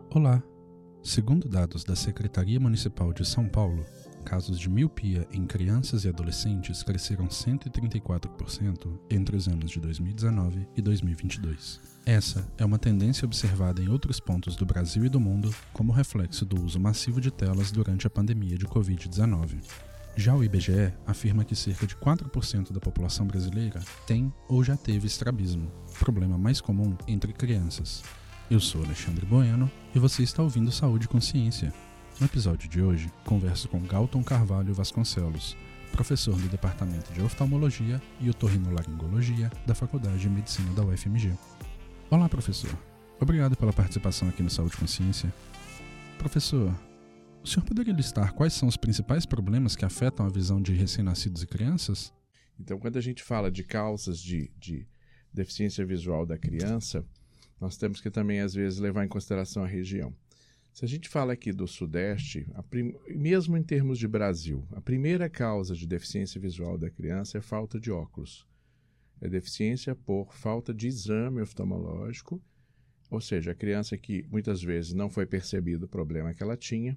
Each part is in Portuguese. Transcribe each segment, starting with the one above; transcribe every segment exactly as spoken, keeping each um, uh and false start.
Olá! Segundo dados da Secretaria Municipal de São Paulo, casos de miopia em crianças e adolescentes cresceram cento e trinta e quatro por cento entre os anos de dois mil e dezenove e dois mil e vinte e dois. Essa é uma tendência observada em outros pontos do Brasil e do mundo como reflexo do uso massivo de telas durante a pandemia de covid dezenove. Já o I B G E afirma que cerca de quatro por cento da população brasileira tem ou já teve estrabismo, problema mais comum entre crianças. Eu sou Alexandre Bueno e você está ouvindo Saúde e Consciência. No episódio de hoje, converso com Galton Carvalho Vasconcelos, professor do Departamento de Oftalmologia e Otorrinolaringologia da Faculdade de Medicina da U F M G. Olá, professor. Obrigado pela participação aqui no Saúde e Consciência. Professor, o senhor poderia listar quais são os principais problemas que afetam a visão de recém-nascidos e crianças? Então, quando a gente fala de causas de, de deficiência visual da criança, nós temos que também, às vezes, levar em consideração a região. Se a gente fala aqui do Sudeste, a prim... mesmo em termos de Brasil, a primeira causa de deficiência visual da criança é falta de óculos. É deficiência por falta de exame oftalmológico, ou seja, a criança que muitas vezes não foi percebido o problema que ela tinha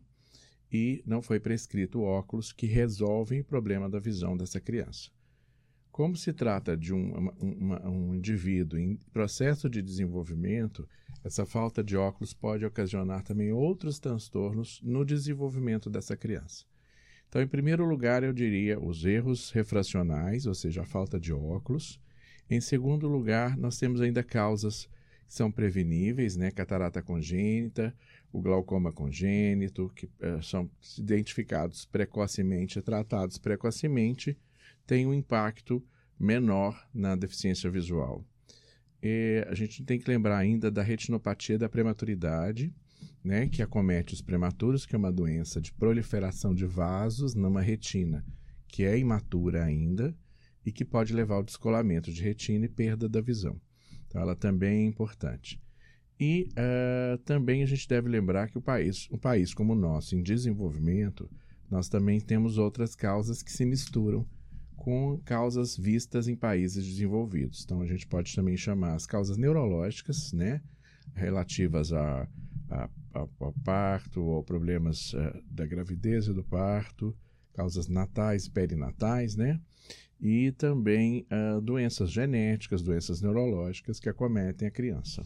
e não foi prescrito óculos que resolvem o problema da visão dessa criança. Como se trata de um, uma, um indivíduo em processo de desenvolvimento, essa falta de óculos pode ocasionar também outros transtornos no desenvolvimento dessa criança. Então, em primeiro lugar, eu diria os erros refracionais, ou seja, a falta de óculos. Em segundo lugar, nós temos ainda causas que são preveníveis, né? Catarata congênita, o glaucoma congênito, que uh, são identificados precocemente, tratados precocemente, tem um impacto menor na deficiência visual. E a gente tem que lembrar ainda da retinopatia da prematuridade, né, que acomete os prematuros, que é uma doença de proliferação de vasos numa retina que é imatura ainda e que pode levar ao descolamento de retina e perda da visão. Então, ela também é importante. E uh, também a gente deve lembrar que o país, um país como o nosso, em desenvolvimento, nós também temos outras causas que se misturam com causas vistas em países desenvolvidos. Então, a gente pode também chamar as causas neurológicas, né, relativas a, a, a, ao parto ou problemas uh, da gravidez e do parto, causas natais e perinatais, né, e também uh, doenças genéticas, doenças neurológicas que acometem a criança.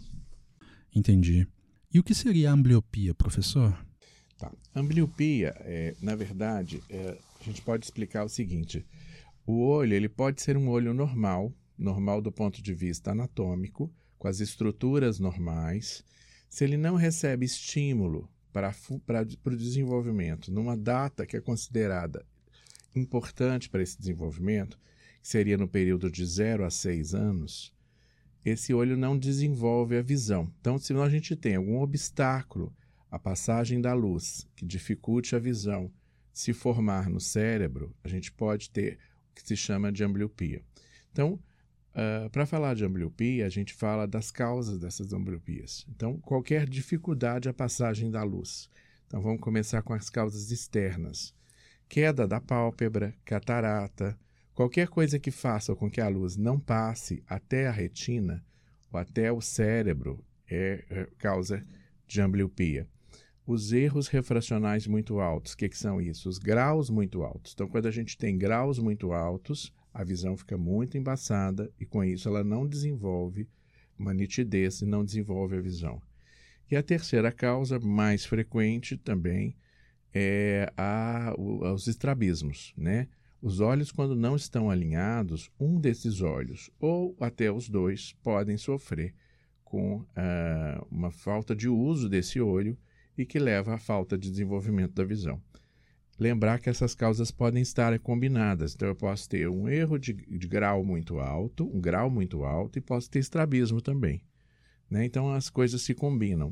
Entendi. E o que seria a ambliopia, professor? Tá. Ambliopia, é, na verdade, é, a gente pode explicar o seguinte: o olho ele pode ser um olho normal, normal do ponto de vista anatômico, com as estruturas normais. Se ele não recebe estímulo para, para, para o desenvolvimento numa data que é considerada importante para esse desenvolvimento, que seria no período de zero a seis anos, esse olho não desenvolve a visão. Então, se a gente tem algum obstáculo à passagem da luz que dificulte a visão se formar no cérebro, a gente pode ter que se chama de ambliopia. Então, uh, para falar de ambliopia, a gente fala das causas dessas ambliopias. Então, qualquer dificuldade à passagem da luz. Então, vamos começar com as causas externas. Queda da pálpebra, catarata, qualquer coisa que faça com que a luz não passe até a retina ou até o cérebro é, é causa de ambliopia. Os erros refracionais muito altos, o que, que são isso? Os graus muito altos. Então, quando a gente tem graus muito altos, a visão fica muito embaçada e, com isso, ela não desenvolve uma nitidez e não desenvolve a visão. E a terceira causa, mais frequente também, é a, os estrabismos, né? Os olhos, quando não estão alinhados, um desses olhos, ou até os dois, podem sofrer com uh, uma falta de uso desse olho, e que leva à falta de desenvolvimento da visão. Lembrar que essas causas podem estar combinadas. Então, eu posso ter um erro de, de grau muito alto, um grau muito alto, e posso ter estrabismo também, né? Então, as coisas se combinam.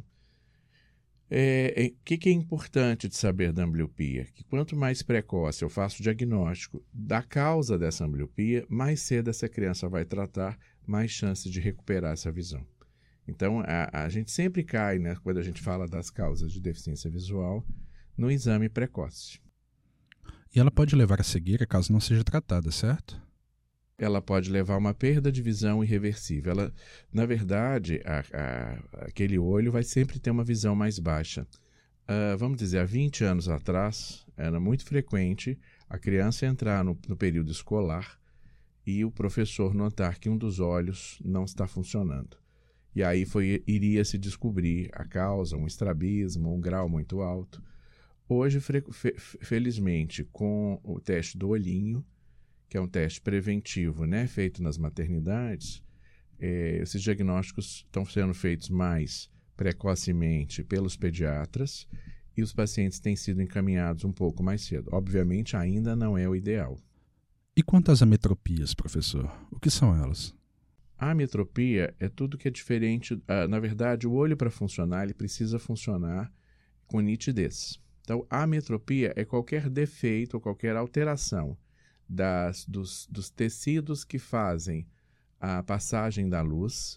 É, é, o que, que é importante de saber da ambliopia? Que quanto mais precoce eu faço o diagnóstico da causa dessa ambliopia, mais cedo essa criança vai tratar, mais chances de recuperar essa visão. Então, a, a gente sempre cai, né, quando a gente fala das causas de deficiência visual, no exame precoce. E ela pode levar a cegueira caso não seja tratada, certo? ela pode levar a uma perda de visão irreversível. Ela, na verdade, a, a, aquele olho vai sempre ter uma visão mais baixa. Uh, vamos dizer, há vinte anos atrás, era muito frequente a criança entrar no, no período escolar e o professor notar que um dos olhos não está funcionando. E aí foi, iria se descobrir a causa, um estrabismo, um grau muito alto. Hoje, fe, fe, felizmente, com o teste do olhinho, que é um teste preventivo, né, feito nas maternidades, é, esses diagnósticos estão sendo feitos mais precocemente pelos pediatras e os pacientes têm sido encaminhados um pouco mais cedo. Obviamente, ainda não é o ideal. E quanto às ametropias, professor? O que são elas? A ametropia é tudo que é diferente. Uh, na verdade, o olho, para funcionar, ele precisa funcionar com nitidez. Então, a ametropia é qualquer defeito ou qualquer alteração das, dos, dos tecidos que fazem a passagem da luz,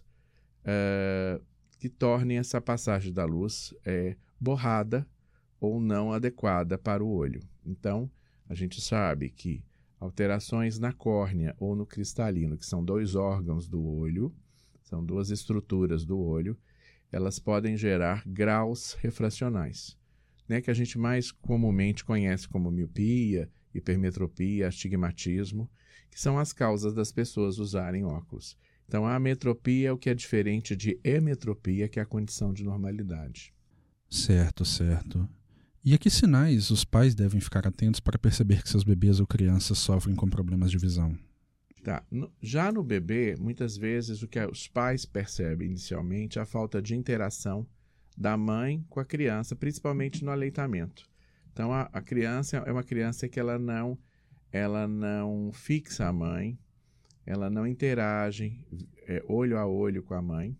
uh, que tornem essa passagem da luz é, borrada ou não adequada para o olho. Então, a gente sabe que alterações na córnea ou no cristalino, que são dois órgãos do olho, são duas estruturas do olho, elas podem gerar graus refracionais, né, que a gente mais comumente conhece como miopia, hipermetropia, astigmatismo, que são as causas das pessoas usarem óculos. Então, a ametropia é o que é diferente de emetropia, que é a condição de normalidade. Certo, certo. E a que sinais os pais devem ficar atentos para perceber que seus bebês ou crianças sofrem com problemas de visão? Tá. No, já no bebê, muitas vezes o que os pais percebem inicialmente é a falta de interação da mãe com a criança, principalmente no aleitamento. Então, a, a criança é uma criança que ela não, ela não fixa a mãe, ela não interage é, olho a olho com a mãe,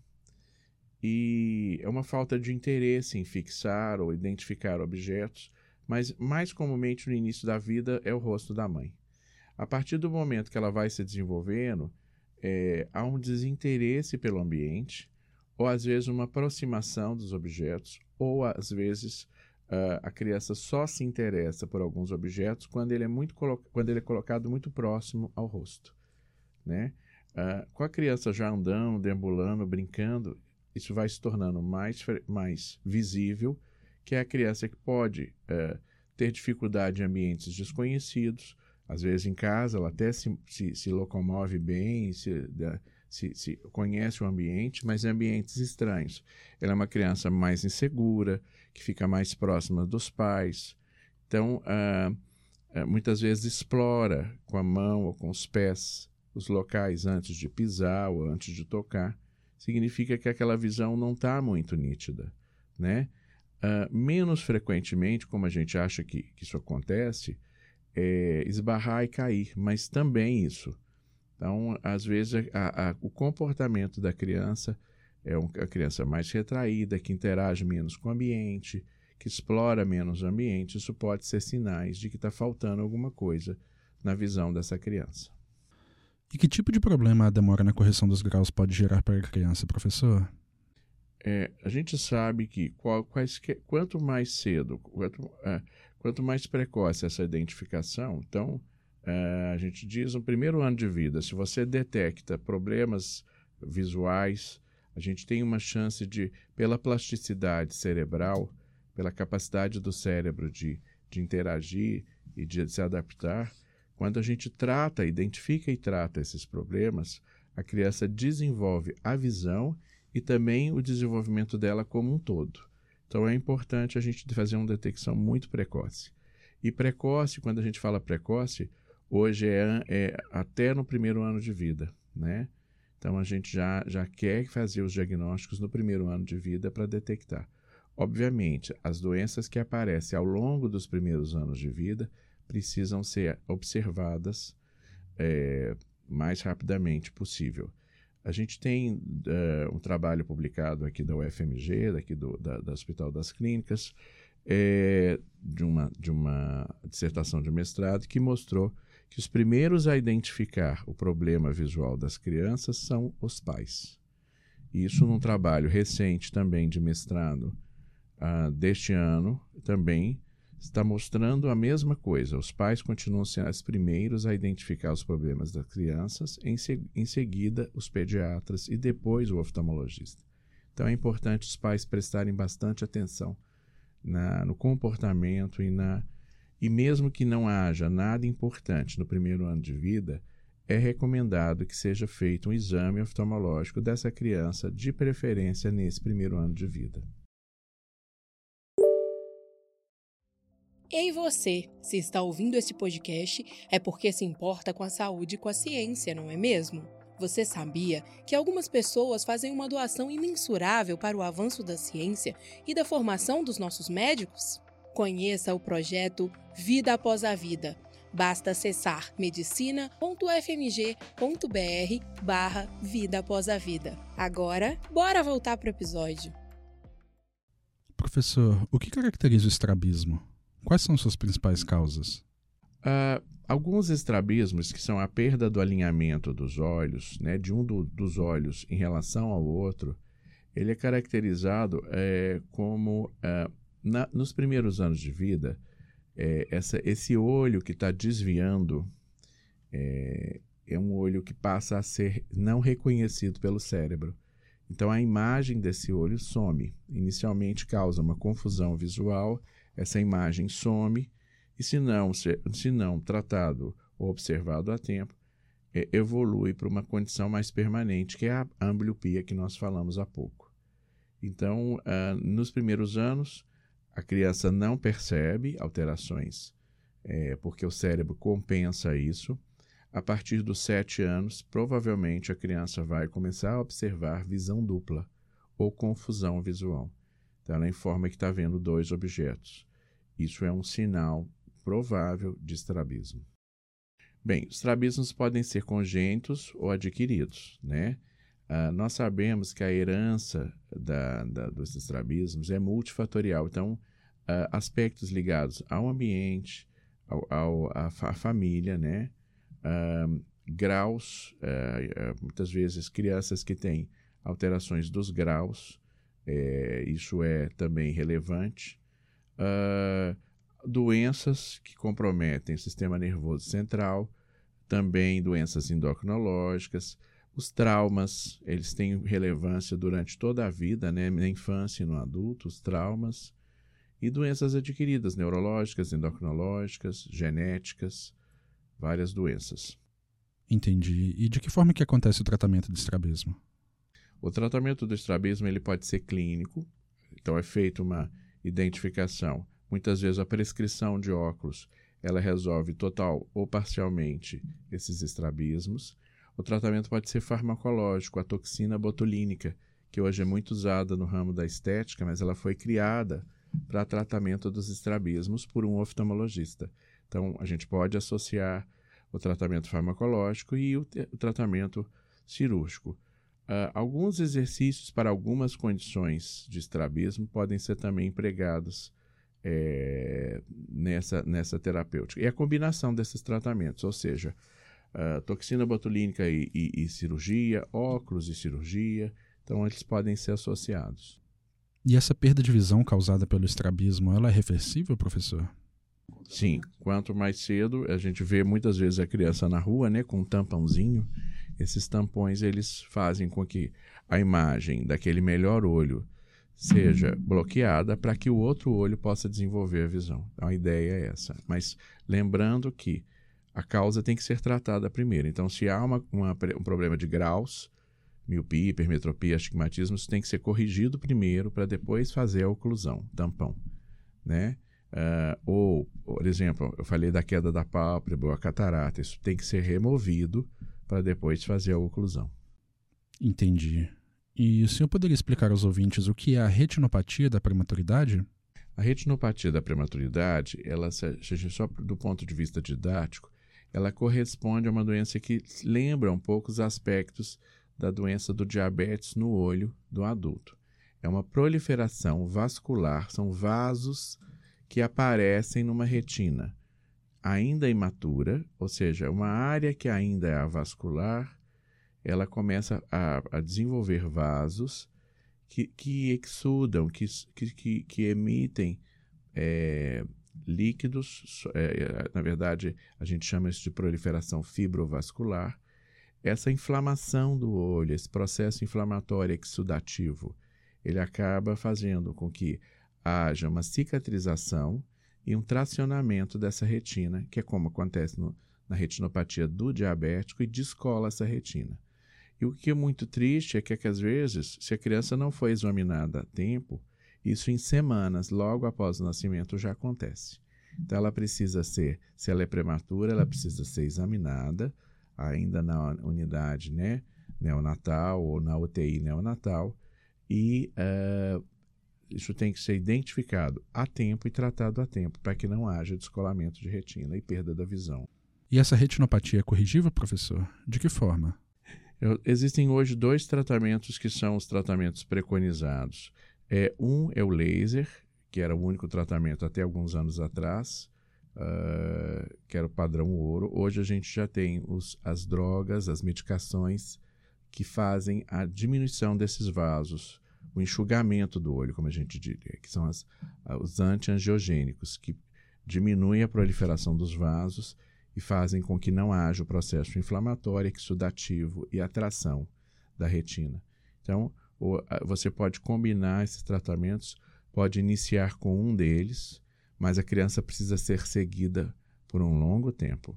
e é uma falta de interesse em fixar ou identificar objetos, mas mais comumente no início da vida é o rosto da mãe. A partir do momento que ela vai se desenvolvendo, é, há um desinteresse pelo ambiente, ou às vezes uma aproximação dos objetos, ou às vezes uh, a criança só se interessa por alguns objetos quando ele é, muito quando ele é colocado muito próximo ao rosto, né? Uh, com a criança já andando, deambulando, brincando, isso vai se tornando mais, mais visível, que é a criança que pode uh, ter dificuldade em ambientes desconhecidos. Às vezes em casa ela até se, se, se locomove bem, se, se, se conhece o ambiente, mas em ambientes estranhos. Ela é uma criança mais insegura, que fica mais próxima dos pais. Então, uh, uh, muitas vezes explora com a mão ou com os pés os locais antes de pisar ou antes de tocar. Significa que aquela visão não está muito nítida, né? Uh, menos frequentemente, como a gente acha que, que isso acontece, é esbarrar e cair, mas também isso. Então, às vezes, a, a, o comportamento da criança é um, a criança mais retraída, que interage menos com o ambiente, que explora menos o ambiente. Isso pode ser sinais de que está faltando alguma coisa na visão dessa criança. E que tipo de problema a demora na correção dos graus pode gerar para a criança, professor? É, a gente sabe que qual, quais, quanto mais cedo, quanto, é, quanto mais precoce essa identificação, então é, a gente diz no primeiro ano de vida, se você detecta problemas visuais, a gente tem uma chance de, pela plasticidade cerebral, pela capacidade do cérebro de, de interagir e de se adaptar, quando a gente trata, identifica e trata esses problemas, a criança desenvolve a visão e também o desenvolvimento dela como um todo. Então é importante a gente fazer uma detecção muito precoce. E precoce, quando a gente fala precoce, hoje é, é até no primeiro ano de vida, né? Então a gente já, já quer fazer os diagnósticos no primeiro ano de vida para detectar. Obviamente, as doenças que aparecem ao longo dos primeiros anos de vida precisam ser observadas é, mais rapidamente possível. A gente tem uh, um trabalho publicado aqui da U F M G, daqui do da, da Hospital das Clínicas, é, de, uma, de uma dissertação de mestrado que mostrou que os primeiros a identificar o problema visual das crianças são os pais. Isso num trabalho recente também de mestrado uh, deste ano, também está mostrando a mesma coisa. Os pais continuam sendo os primeiros a identificar os problemas das crianças, em, se, em seguida os pediatras e depois o oftalmologista. Então é importante os pais prestarem bastante atenção na, no comportamento e, na, e mesmo que não haja nada importante no primeiro ano de vida, é recomendado que seja feito um exame oftalmológico dessa criança, de preferência nesse primeiro ano de vida. E você, se está ouvindo esse podcast, é porque se importa com a saúde e com a ciência, não é mesmo? Você sabia que algumas pessoas fazem uma doação imensurável para o avanço da ciência e da formação dos nossos médicos? Conheça o projeto Vida Após a Vida. Basta acessar medicina ponto f m g ponto b r barra Vida Após a Vida. Agora, bora voltar para o episódio. Professor, o que caracteriza o estrabismo? Quais são suas principais causas? Uh, alguns estrabismos, que são a perda do alinhamento dos olhos, né, de um do, dos olhos em relação ao outro, ele é caracterizado é, como, uh, na, nos primeiros anos de vida, é, essa, esse olho que está desviando é, é um olho que passa a ser não reconhecido pelo cérebro. Então, a imagem desse olho some. Inicialmente causa uma confusão visual, essa imagem some, e se não, se, se não tratado ou observado a tempo, é, evolui para uma condição mais permanente, que é a ambliopia que nós falamos há pouco. Então, ah, nos primeiros anos, a criança não percebe alterações, é, porque o cérebro compensa isso. A partir dos sete anos, provavelmente a criança vai começar a observar visão dupla ou confusão visual. Então, ela informa que está vendo dois objetos. Isso é um sinal provável de estrabismo. Bem, os estrabismos podem ser congênitos ou adquiridos, né? Ah, nós sabemos que a herança da, da, dos estrabismos é multifatorial. Então, ah, aspectos ligados ao ambiente, ao, ao, à, à família, né? Ah, graus, ah, muitas vezes crianças que têm alterações dos graus, é, isso é também relevante. Uh, doenças que comprometem o sistema nervoso central, também doenças endocrinológicas, os traumas, eles têm relevância durante toda a vida, né? Na infância e no adulto, os traumas, e doenças adquiridas, neurológicas, endocrinológicas, genéticas, várias doenças. Entendi. E de que forma que acontece o tratamento do estrabismo? O tratamento do estrabismo ele pode ser clínico, então é feita uma identificação. Muitas vezes a prescrição de óculos, ela resolve total ou parcialmente esses estrabismos. O tratamento pode ser farmacológico, a toxina botulínica, que hoje é muito usada no ramo da estética, mas ela foi criada para tratamento dos estrabismos por um oftalmologista. Então, a gente pode associar o tratamento farmacológico e o, o tratamento cirúrgico. Uh, alguns exercícios para algumas condições de estrabismo podem ser também empregados é, nessa, nessa terapêutica. E a combinação desses tratamentos, ou seja, uh, toxina botulínica e, e, e cirurgia, óculos e cirurgia, então eles podem ser associados. E essa perda de visão causada pelo estrabismo, ela é reversível, professor? Sim, quanto mais cedo, a gente vê muitas vezes a criança na rua, né, com um tampãozinho. Esses tampões, eles fazem com que a imagem daquele melhor olho seja bloqueada para que o outro olho possa desenvolver a visão. Então, a ideia é essa. Mas lembrando que a causa tem que ser tratada primeiro. Então, se há uma, uma, um problema de graus, miopia, hipermetropia, astigmatismo, isso tem que ser corrigido primeiro para depois fazer a oclusão, tampão, né? Uh, ou, por exemplo, eu falei da queda da pálpebra ou a catarata, isso tem que ser removido para depois fazer a oclusão. Entendi. E o senhor poderia explicar aos ouvintes o que é a retinopatia da prematuridade? A retinopatia da prematuridade, ela, só do ponto de vista didático, ela corresponde a uma doença que lembra um pouco os aspectos da doença do diabetes no olho do adulto. É uma proliferação vascular, são vasos que aparecem numa retina ainda imatura, ou seja, uma área que ainda é avascular, ela começa a, a desenvolver vasos que, que exudam, que, que, que emitem é, líquidos, é, na verdade, a gente chama isso de proliferação fibrovascular. Essa inflamação do olho, esse processo inflamatório exudativo, ele acaba fazendo com que haja uma cicatrização e um tracionamento dessa retina, que é como acontece no, na retinopatia do diabético, e descola essa retina. E o que é muito triste é que, que, às vezes, se a criança não foi examinada a tempo, isso em semanas, logo após o nascimento, já acontece. Então, ela precisa ser, se ela é prematura, ela precisa ser examinada, ainda na unidade, né, neonatal ou na U T I neonatal, e uh, isso tem que ser identificado a tempo e tratado a tempo, para que não haja descolamento de retina e perda da visão. E essa retinopatia é corrigível, professor? De que forma? Eu, existem hoje dois tratamentos que são os tratamentos preconizados. É, um é o laser, que era o único tratamento até alguns anos atrás, uh, que era o padrão ouro. Hoje a gente já tem os, as drogas, as medicações que fazem a diminuição desses vasos, o enxugamento do olho, como a gente diria, que são as, os antiangiogênicos, que diminuem a proliferação dos vasos e fazem com que não haja o processo inflamatório, exudativo e atração da retina. Então, o, você pode combinar esses tratamentos, pode iniciar com um deles, mas a criança precisa ser seguida por um longo tempo.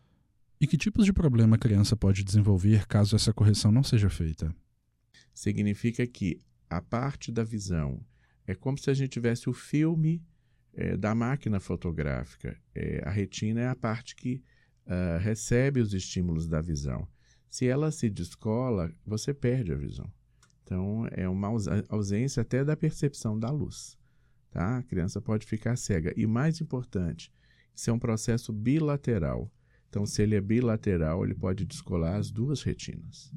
E que tipos de problema a criança pode desenvolver caso essa correção não seja feita? Significa que a parte da visão é como se a gente tivesse o filme é, da máquina fotográfica. É, a retina é a parte que uh, recebe os estímulos da visão. Se ela se descola, você perde a visão. Então, é uma ausência até da percepção da luz. Tá? A criança pode ficar cega. E mais importante, isso é um processo bilateral. Então, se ele é bilateral, ele pode descolar as duas retinas.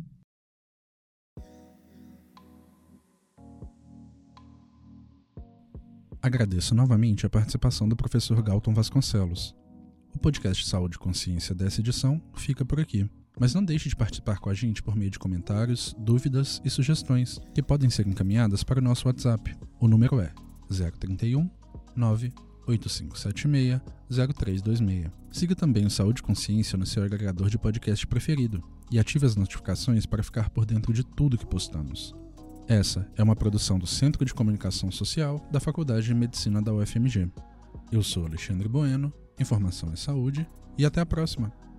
Agradeço novamente a participação do professor Galton Vasconcelos. O podcast Saúde e Consciência dessa edição fica por aqui, mas não deixe de participar com a gente por meio de comentários, dúvidas e sugestões, que podem ser encaminhadas para o nosso WhatsApp. O número é zero trinta e um, nove oito cinco sete seis, zero três dois seis. Siga também o Saúde e Consciência no seu agregador de podcast preferido e ative as notificações para ficar por dentro de tudo que postamos. Essa é uma produção do Centro de Comunicação Social da Faculdade de Medicina da U F M G. Eu sou Alexandre Bueno, informação é saúde, e até a próxima!